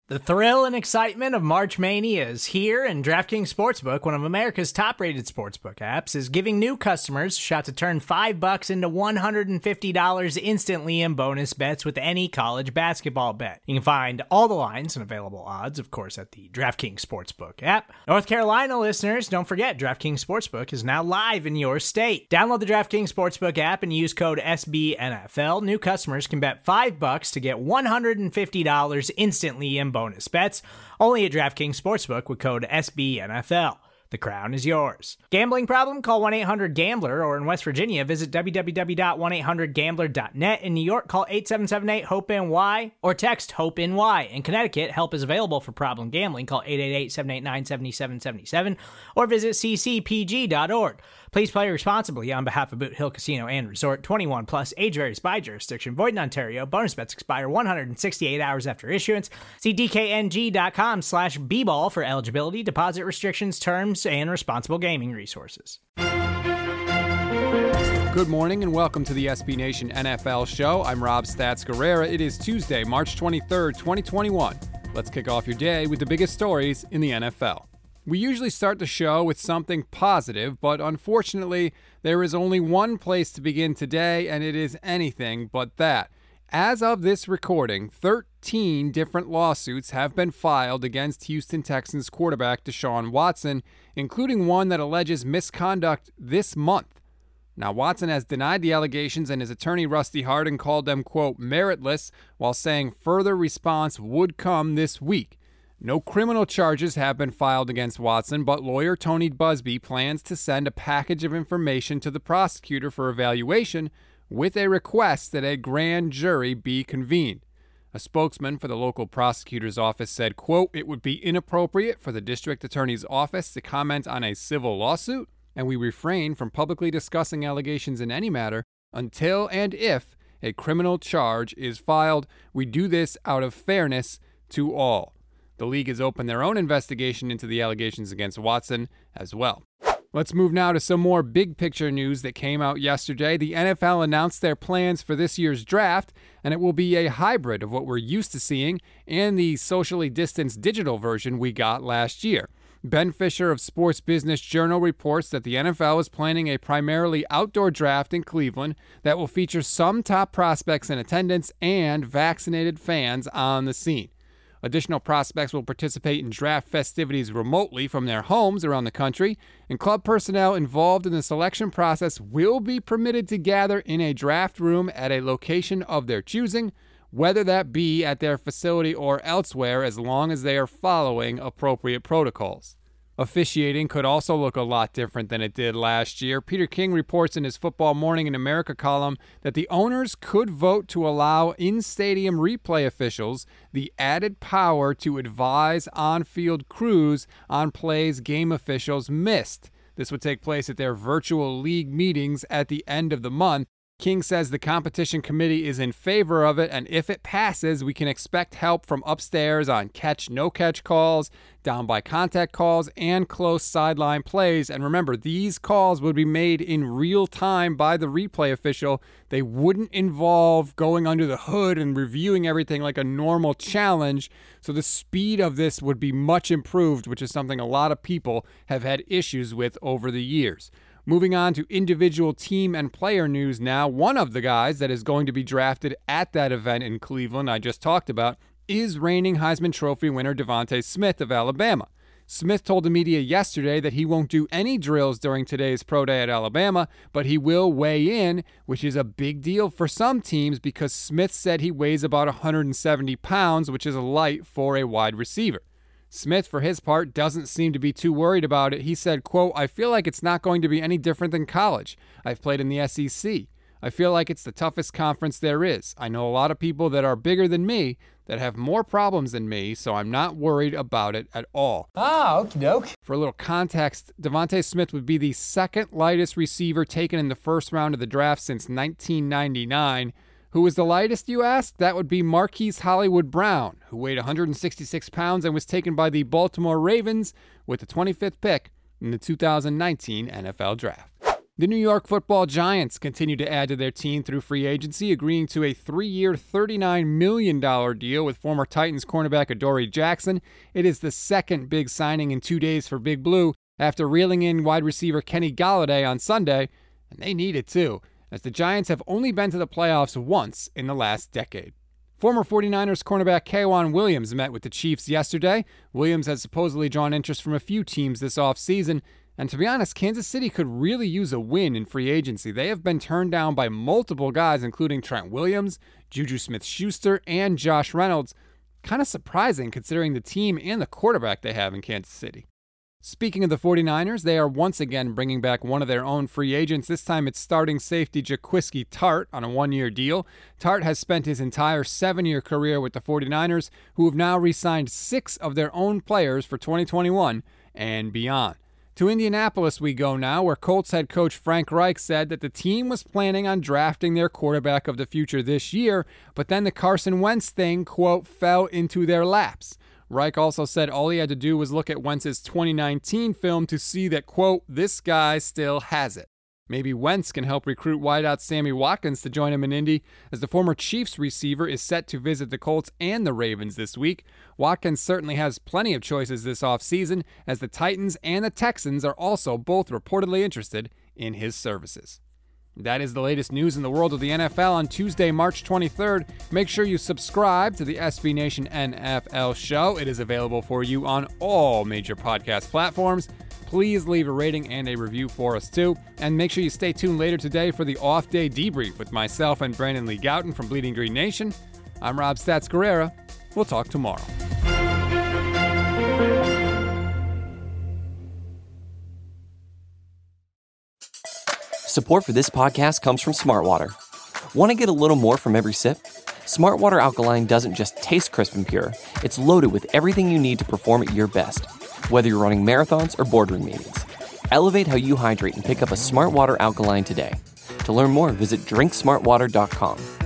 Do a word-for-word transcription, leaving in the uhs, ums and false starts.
The thrill and excitement of March Mania is here, and DraftKings Sportsbook, one of America's top-rated sportsbook apps, is giving new customers a shot to turn five bucks into one hundred fifty dollars instantly in bonus bets with any college basketball bet. You can find all the lines and available odds, of course, at the DraftKings Sportsbook app. North Carolina listeners, don't forget, DraftKings Sportsbook is now live in your state. Download the DraftKings Sportsbook app and use code S B N F L. New customers can bet five bucks to get one hundred fifty dollars instantly in bonus bets, only at DraftKings Sportsbook with code S B N F L. The crown is yours. Gambling problem? Call one eight hundred gambler, or in West Virginia, visit w w w dot one eight hundred gambler dot net. In New York, call eight seven seven eight hope N Y or text HOPE-NY. In Connecticut, help is available for problem gambling. Call eight eight eight, seven eight nine, seven seven seven seven or visit c c p g dot org. Please play responsibly on behalf of Boot Hill Casino and Resort. twenty-one plus, age varies by jurisdiction. Void in Ontario. Bonus bets expire one hundred sixty-eight hours after issuance. See d k n g dot com slash b ball for eligibility, deposit restrictions, terms, and responsible gaming resources. Good morning and welcome to the S B Nation N F L show. I'm Rob Stats Guerrera. It is Tuesday, March twenty-third, twenty twenty-one. Let's kick off your day with the biggest stories in the N F L. We usually start the show with something positive, but unfortunately, there is only one place to begin today, and it is anything but that. As of this recording, thirteen different lawsuits have been filed against Houston Texans quarterback Deshaun Watson, including one that alleges misconduct this month. Now, Watson has denied the allegations, and his attorney Rusty Hardin called them, quote, meritless, while saying further response would come this week. No criminal charges have been filed against Watson, but lawyer Tony Busby plans to send a package of information to the prosecutor for evaluation with a request that a grand jury be convened. A spokesman for the local prosecutor's office said, quote, it would be inappropriate for the district attorney's office to comment on a civil lawsuit, and we refrain from publicly discussing allegations in any matter until and if a criminal charge is filed. We do this out of fairness to all. The league has opened their own investigation into the allegations against Watson as well. Let's move now to some more big picture news that came out yesterday. The N F L announced their plans for this year's draft, and it will be a hybrid of what we're used to seeing and the socially distanced digital version we got last year. Ben Fisher of Sports Business Journal reports that the N F L is planning a primarily outdoor draft in Cleveland that will feature some top prospects in attendance and vaccinated fans on the scene. Additional prospects will participate in draft festivities remotely from their homes around the country, and club personnel involved in the selection process will be permitted to gather in a draft room at a location of their choosing, whether that be at their facility or elsewhere, as long as they are following appropriate protocols. Officiating could also look a lot different than it did last year. Peter King reports in his Football Morning in America column that the owners could vote to allow in-stadium replay officials the added power to advise on-field crews on plays game officials missed. This would take place at their virtual league meetings at the end of the month. King says the competition committee is in favor of it, and if it passes, we can expect help from upstairs on catch, no catch calls, down by contact calls, and close sideline plays. And remember, these calls would be made in real time by the replay official. They wouldn't involve going under the hood and reviewing everything like a normal challenge. So the speed of this would be much improved, which is something a lot of people have had issues with over the years. Moving on to individual team and player news now. One of the guys that is going to be drafted at that event in Cleveland I just talked about is reigning Heisman Trophy winner DeVonta Smith of Alabama. Smith told the media yesterday that he won't do any drills during today's pro day at Alabama, but he will weigh in, which is a big deal for some teams because Smith said he weighs about one hundred seventy pounds, which is light for a wide receiver. Smith, for his part, doesn't seem to be too worried about it. He said, quote, I feel like it's not going to be any different than college. I've played in the S E C. I feel like it's the toughest conference there is. I know a lot of people that are bigger than me that have more problems than me, so I'm not worried about it at all. Ah, okie doke. For a little context, DeVonta Smith would be the second lightest receiver taken in the first round of the draft since nineteen ninety-nine. Who was the lightest, you ask? That would be Marquise Hollywood Brown, who weighed one hundred sixty-six pounds and was taken by the Baltimore Ravens with the twenty-fifth pick in the two thousand nineteen N F L Draft. The New York Football Giants continue to add to their team through free agency, agreeing to a three-year, thirty-nine million dollars deal with former Titans cornerback Adoree Jackson. It is the second big signing in two days for Big Blue after reeling in wide receiver Kenny Golladay on Sunday, and they need it too, as the Giants have only been to the playoffs once in the last decade. Former 49ers cornerback K'Waun Williams met with the Chiefs yesterday. Williams has supposedly drawn interest from a few teams this offseason, and to be honest, Kansas City could really use a win in free agency. They have been turned down by multiple guys, including Trent Williams, Juju Smith-Schuster, and Josh Reynolds. Kind of surprising considering the team and the quarterback they have in Kansas City. Speaking of the 49ers, they are once again bringing back one of their own free agents. This time it's starting safety Jaquiski Tartt on a one-year deal. Tartt has spent his entire seven-year career with the 49ers, who have now re-signed six of their own players for twenty twenty-one and beyond. To Indianapolis we go now, where Colts head coach Frank Reich said that the team was planning on drafting their quarterback of the future this year, but then the Carson Wentz thing, quote, fell into their laps. Reich also said all he had to do was look at Wentz's twenty nineteen film to see that, quote, this guy still has it. Maybe Wentz can help recruit wideout Sammy Watkins to join him in Indy, as the former Chiefs receiver is set to visit the Colts and the Ravens this week. Watkins certainly has plenty of choices this offseason, as the Titans and the Texans are also both reportedly interested in his services. That is the latest news in the world of the N F L on Tuesday, March twenty-third. Make sure you subscribe to the S B Nation N F L show. It is available for you on all major podcast platforms. Please leave a rating and a review for us too. And make sure you stay tuned later today for the off-day debrief with myself and Brandon Lee Gouton from Bleeding Green Nation. I'm Rob Stats Guerrera. We'll talk tomorrow. Support for this podcast comes from Smartwater. Want to get a little more from every sip? Smartwater Alkaline doesn't just taste crisp and pure. It's loaded with everything you need to perform at your best, whether you're running marathons or boardroom meetings. Elevate how you hydrate and pick up a Smartwater Alkaline today. To learn more, visit drink smart water dot com.